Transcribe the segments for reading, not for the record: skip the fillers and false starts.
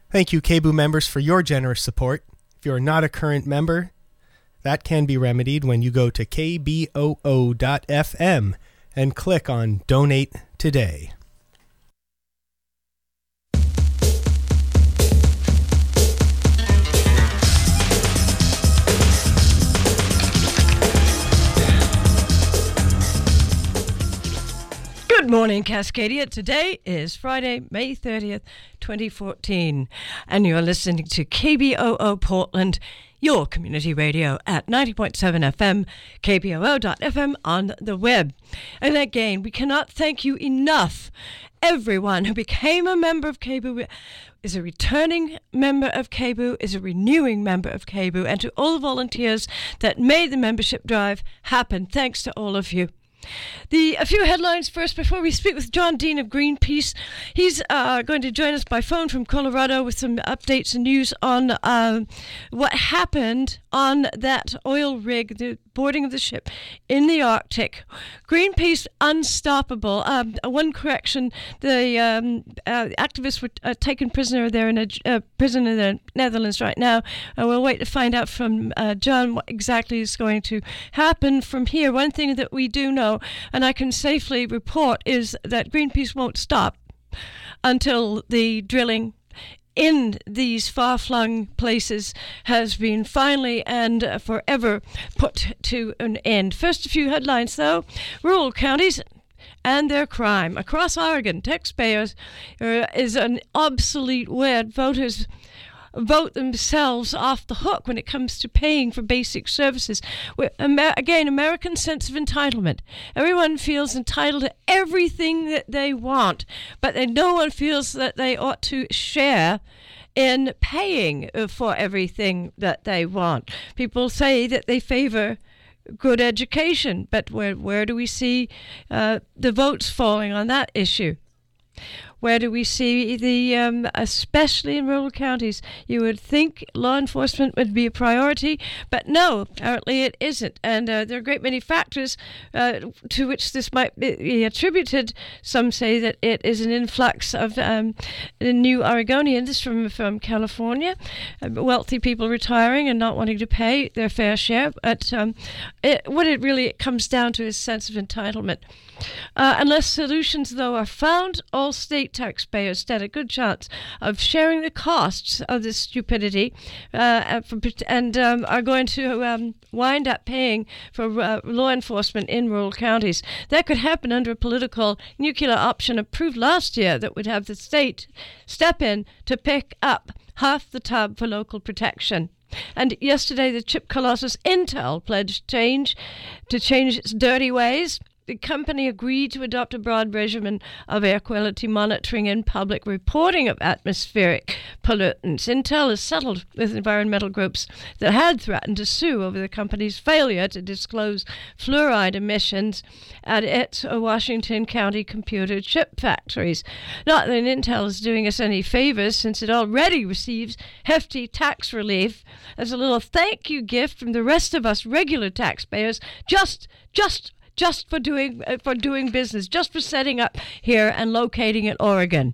Thank you, KBOO members, for your generous support. If you are not a current member, that can be remedied when you go to kboo.fm and click on Donate Today. Good morning, Cascadia. Today is Friday, May 30th, 2014, and you're listening to KBOO Portland, your community radio at 90.7 FM, kboo.fm on the web. And again, we cannot thank you enough. Everyone who became a member of KBOO is a returning member of KBOO, is a renewing member of KBOO, and to all the volunteers that made the membership drive happen, thanks to all of you. A few headlines first before we speak with John Dean of Greenpeace. He's going to join us by phone from Colorado with some updates and news on what happened on that oil rig, the boarding of the ship in the Arctic. Greenpeace unstoppable. One correction, the activists were taken prisoner there in a prison in the Netherlands right now. We'll wait to find out from John what exactly is going to happen from here. One thing that we do know, and I can safely report, is that Greenpeace won't stop until the drilling in these far-flung places has been finally and forever put to an end. First, a few headlines, though. Rural counties and their crime. Across Oregon, taxpayers is an obsolete word. Voters vote themselves off the hook when it comes to paying for basic services. Again, American sense of entitlement. Everyone feels entitled to everything that they want, but no one feels that they ought to share in paying for everything that they want. People say that they favor good education, but where do we see the votes falling on that issue? Where do we see especially in rural counties? You would think law enforcement would be a priority, but no, apparently it isn't. And there are a great many factors to which this might be attributed. Some say that it is an influx of new Oregonians from California, wealthy people retiring and not wanting to pay their fair share. But what it really comes down to is sense of entitlement. Unless solutions, though, are found, all state taxpayers stand a good chance of sharing the costs of this stupidity and are going to wind up paying for law enforcement in rural counties. That could happen under a political nuclear option approved last year that would have the state step in to pick up half the tab for local protection. And yesterday, the chip colossus Intel pledged to change its dirty ways. The company agreed to adopt a broad regimen of air quality monitoring and public reporting of atmospheric pollutants. Intel has settled with environmental groups that had threatened to sue over the company's failure to disclose fluoride emissions at its Washington County computer chip factories. Not that Intel is doing us any favors, since it already receives hefty tax relief as a little thank you gift from the rest of us regular taxpayers, just for doing business, just for setting up here and locating in Oregon.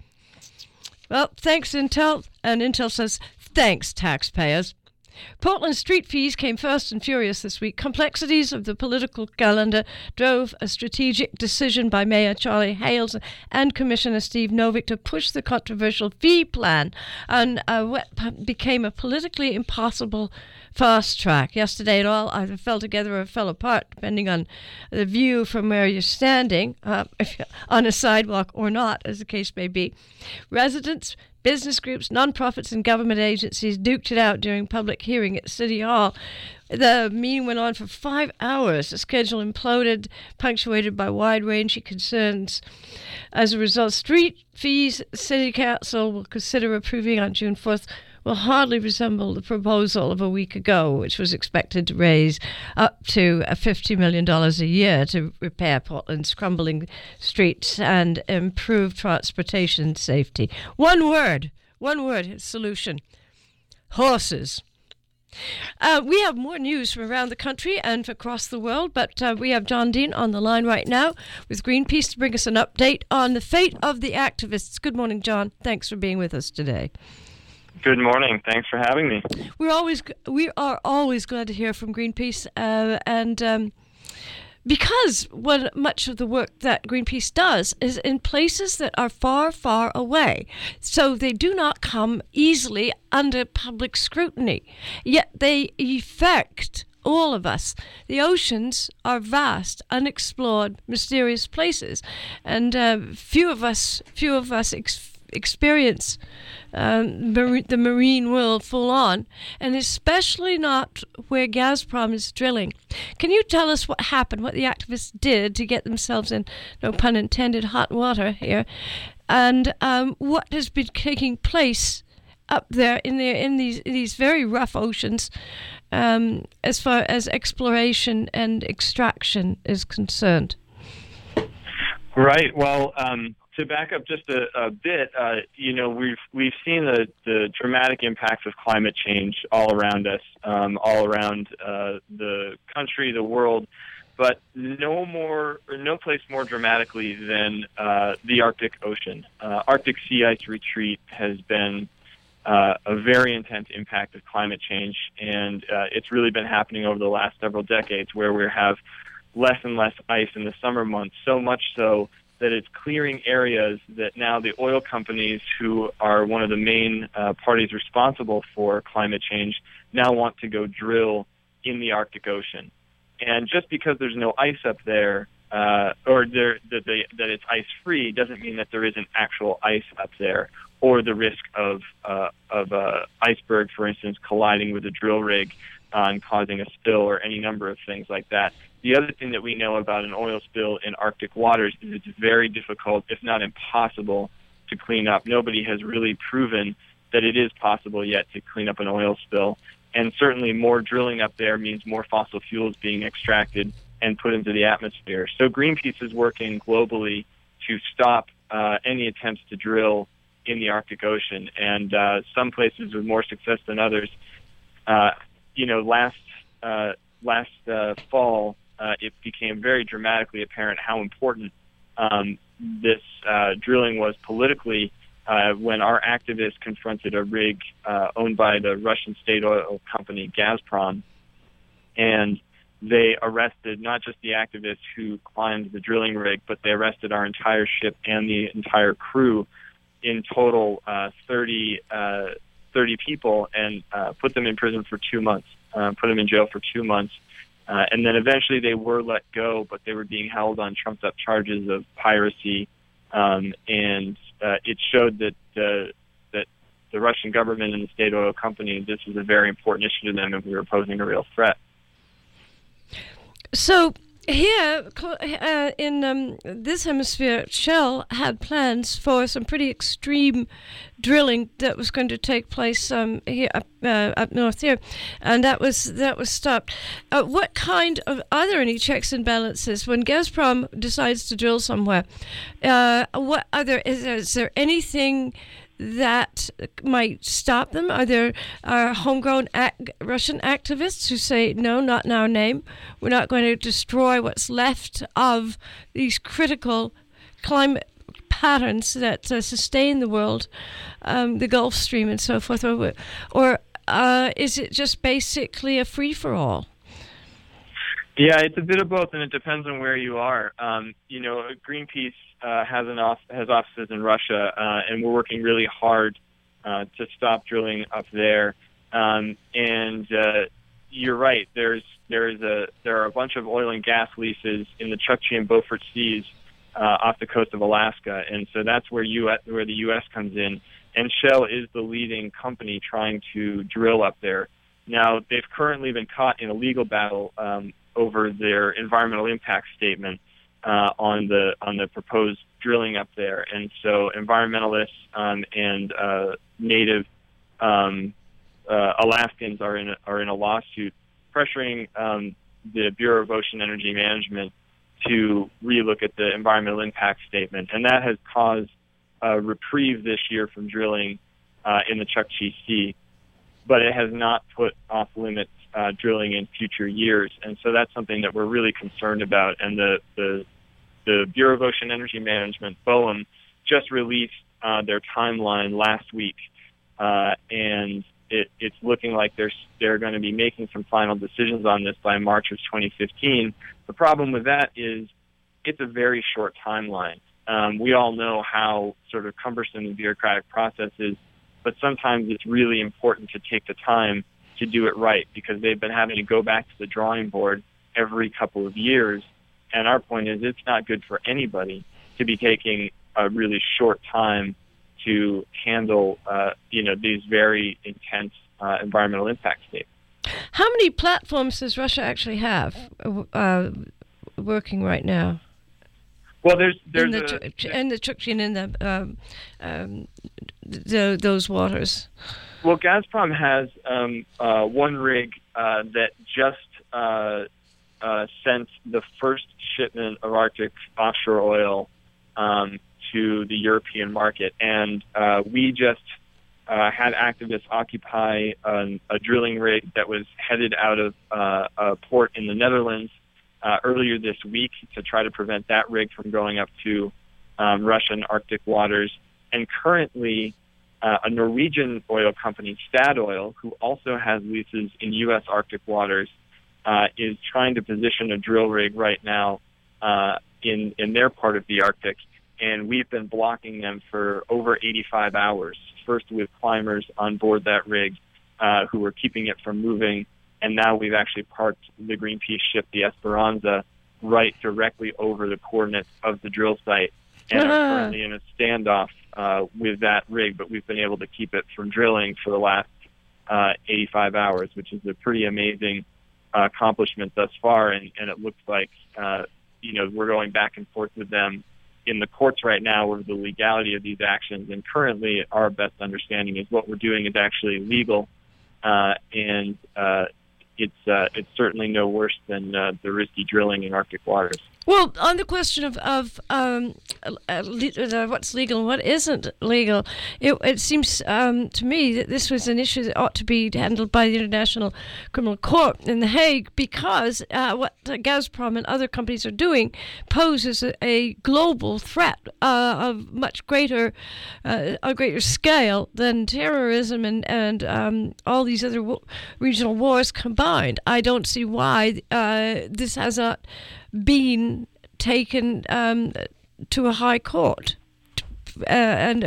Well, thanks, Intel. And Intel says, thanks, taxpayers. Portland street fees came fast and furious this week. Complexities of the political calendar drove a strategic decision by Mayor Charlie Hales and Commissioner Steve Novick to push the controversial fee plan on what became a politically impossible fast track. Yesterday, it all either fell together or fell apart, depending on the view from where you're standing, on a sidewalk or not, as the case may be. Residents, business groups, nonprofits, and government agencies duked it out during public hearing at City Hall. The meeting went on for 5 hours. The schedule imploded, punctuated by wide-ranging concerns. As a result, street fees City Council will consider approving on June 4th will hardly resemble the proposal of a week ago, which was expected to raise up to $50 million a year to repair Portland's crumbling streets and improve transportation safety. One word, solution: horses. We have more news from around the country and across the world, but we have John Dean on the line right now with Greenpeace to bring us an update on the fate of the activists. Good morning, John. Thanks for being with us today. Good morning. Thanks for having me. We are always glad to hear from Greenpeace, and because much of the work that Greenpeace does is in places that are far, far away, so they do not come easily under public scrutiny. Yet they affect all of us. The oceans are vast, unexplored, mysterious places, and few of us experience the marine world full on, and especially not where Gazprom is drilling. Can you tell us what happened, what the activists did to get themselves in, no pun intended, hot water here, and what has been taking place up there in these very rough oceans as far as exploration and extraction is concerned? Right. Well, to back up just a bit, we've seen the dramatic impacts of climate change all around us, all around the country, the world, but no place more dramatically than the Arctic Ocean. Arctic sea ice retreat has been a very intense impact of climate change, and it's really been happening over the last several decades, where we have less and less ice in the summer months, so much so that it's clearing areas that now the oil companies, who are one of the main parties responsible for climate change, now want to go drill in the Arctic Ocean. And just because there's no ice up there, that it's ice-free, doesn't mean that there isn't actual ice up there, or the risk of iceberg, for instance, colliding with a drill rig and causing a spill, or any number of things like that. The other thing that we know about an oil spill in Arctic waters is it's very difficult, if not impossible, to clean up. Nobody has really proven that it is possible yet to clean up an oil spill. And certainly more drilling up there means more fossil fuels being extracted and put into the atmosphere. So Greenpeace is working globally to stop any attempts to drill in the Arctic Ocean. And some places with more success than others. Last fall, it became very dramatically apparent how important this drilling was politically when our activists confronted a rig owned by the Russian state oil company Gazprom, and they arrested not just the activists who climbed the drilling rig, but they arrested our entire ship and the entire crew, in total 30 people, and put them in prison for 2 months, put them in jail for 2 months. And then eventually they were let go, but they were being held on trumped-up charges of piracy, and it showed that the Russian government and the state oil company, this was a very important issue to them, and we were posing a real threat. So here in this hemisphere, Shell had plans for some pretty extreme drilling that was going to take place here up north here, and that was stopped. What kind of, are there any checks and balances when Gazprom decides to drill somewhere? Is there anything that might stop them? Are there homegrown Russian activists who say, no, not in our name, we're not going to destroy what's left of these critical climate patterns that sustain the world, the Gulf Stream and so forth, or is it just basically a free-for-all? Yeah, it's a bit of both, and it depends on where you are. Greenpeace has offices in Russia, and we're working really hard to stop drilling up there. And you're right. There are a bunch of oil and gas leases in the Chukchi and Beaufort Seas off the coast of Alaska, and so that's where the U.S. comes in. And Shell is the leading company trying to drill up there. Now, they've currently been caught in a legal battle over their environmental impact statement on the proposed drilling up there, and so environmentalists and native Alaskans are in a lawsuit pressuring the Bureau of Ocean Energy Management to relook at the environmental impact statement, and that has caused a reprieve this year from drilling in the Chukchi Sea. but it has not put off limits drilling in future years. And so that's something that we're really concerned about. And the Bureau of Ocean Energy Management, BOEM, just released their timeline last week, and it's looking like they're going to be making some final decisions on this by March of 2015. The problem with that is it's a very short timeline. We all know how sort of cumbersome the bureaucratic process is, but sometimes it's really important to take the time to do it right, because they've been having to go back to the drawing board every couple of years. And our point is it's not good for anybody to be taking a really short time to handle, these very intense environmental impact statements. How many platforms does Russia actually have working right now? Well, there's in the Chukchi and in those waters. Well, Gazprom has one rig that just sent the first shipment of Arctic offshore oil to the European market, and we just had activists occupy a drilling rig that was headed out of a port in the Netherlands earlier this week to try to prevent that rig from going up to Russian Arctic waters. And currently, a Norwegian oil company, Statoil, who also has leases in U.S. Arctic waters, is trying to position a drill rig right now in their part of the Arctic. And we've been blocking them for over 85 hours, first with climbers on board that rig who were keeping it from moving. And now we've actually parked the Greenpeace ship, the Esperanza, right directly over the coordinates of the drill site, and are currently in a standoff with that rig. But we've been able to keep it from drilling for the last 85 hours, which is a pretty amazing accomplishment thus far. And it looks like, we're going back and forth with them in the courts right now over the legality of these actions. And currently, our best understanding is what we're doing is actually legal, and it's certainly no worse than the risky drilling in Arctic waters. Well, on the question of what's legal and what isn't legal, it seems to me that this was an issue that ought to be handled by the International Criminal Court in The Hague, because what Gazprom and other companies are doing poses a global threat of much greater scale than terrorism and all these other regional wars combined. I don't see why this has not been taken to a high court and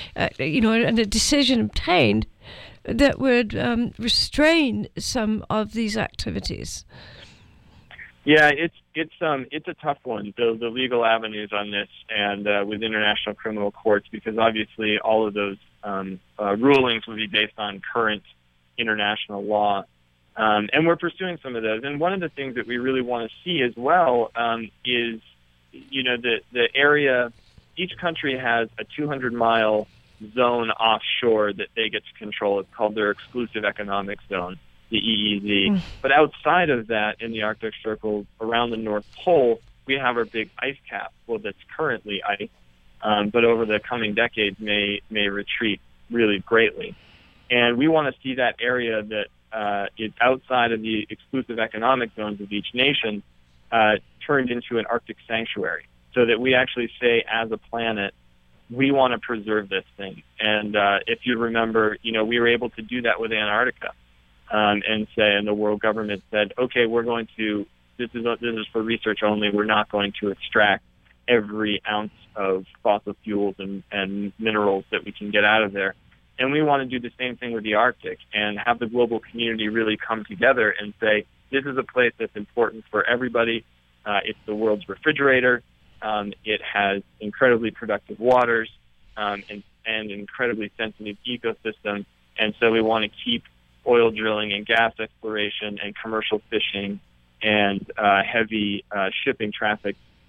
a decision obtained that would restrain some of these activities. Yeah, it's a tough one, the legal avenues on this, and with international criminal courts, because obviously all of those rulings would be based on current international law. And we're pursuing some of those. And one of the things that we really want to see as well is, the area, each country has a 200-mile zone offshore that they get to control. It's called their exclusive economic zone, the EEZ. But outside of that, in the Arctic Circle, around the North Pole, we have our big ice cap, that's currently ice, but over the coming decades may retreat really greatly. And we want to see that area that is outside of the exclusive economic zones of each nation turned into an Arctic sanctuary, so that we actually say, as a planet, we want to preserve this thing. And if you remember, we were able to do that with Antarctica, and the world government said, okay, we're going to, this is for research only. We're not going to extract every ounce of fossil fuels and minerals that we can get out of there. And we want to do the same thing with the Arctic and have the global community really come together and say, this is a place that's important for everybody. It's the world's refrigerator. It has incredibly productive waters and incredibly sensitive ecosystem. And so we want to keep oil drilling and gas exploration and commercial fishing and heavy shipping traffic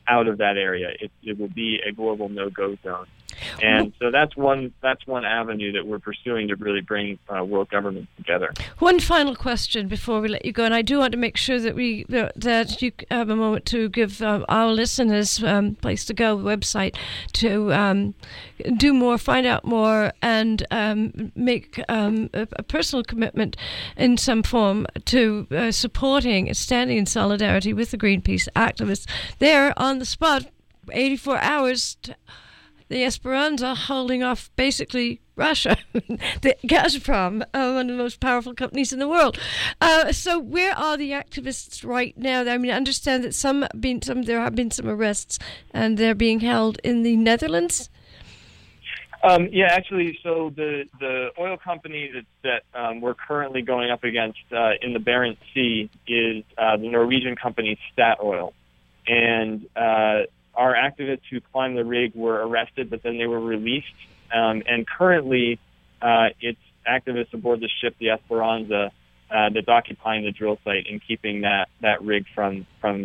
out of that area. It will be a global no-go zone. And so that's one avenue that we're pursuing to really bring world governments together. One final question before we let you go, and I do want to make sure that that you have a moment to give our listeners place to go, website to do more, find out more, and make a personal commitment in some form to supporting, standing in solidarity with the Greenpeace activists. There on the spot, 84 hours. The Esperanza holding off basically Russia, the Gazprom, one of the most powerful companies in the world. So where are the activists right now? I mean, I understand that there have been some arrests, and they're being held in the Netherlands. Yeah, actually, so the oil company that we're currently going up against in the Barents Sea is the Norwegian company Statoil, and our activists who climbed the rig were arrested, but then they were released. And currently, it's activists aboard the ship, the Esperanza, that's occupying the drill site and keeping that rig from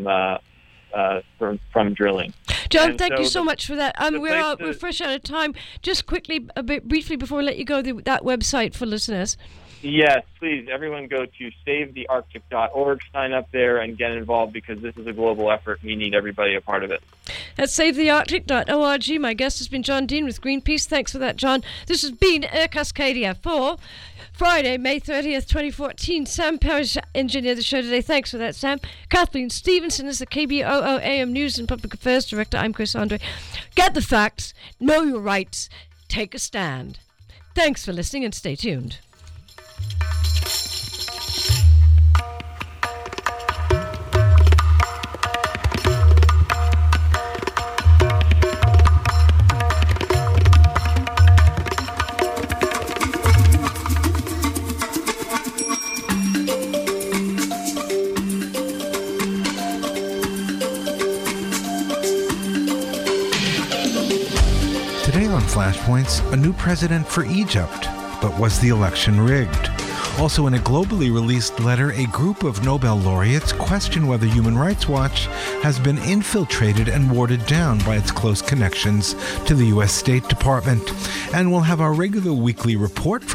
drilling. John, thank you so much for that. We're fresh out of time. Just quickly, briefly before we let you go, that website for listeners. Yes, please. Everyone go to savethearctic.org, sign up there, and get involved because this is a global effort. We need everybody a part of it. That's savethearctic.org. My guest has been John Dean with Greenpeace. Thanks for that, John. This has been Air Cascadia for Friday, May 30th, 2014. Sam Parrish engineered the show today. Thanks for that, Sam. Kathleen Stevenson is the KBOO AM News and Public Affairs Director. I'm Chris Andre. Get the facts, know your rights, take a stand. Thanks for listening and stay tuned. Today on Flashpoints, a new president for Egypt. But was the election rigged? Also, in a globally released letter, a group of Nobel laureates question whether Human Rights Watch has been infiltrated and warded down by its close connections to the U.S. State Department. And we'll have our regular weekly report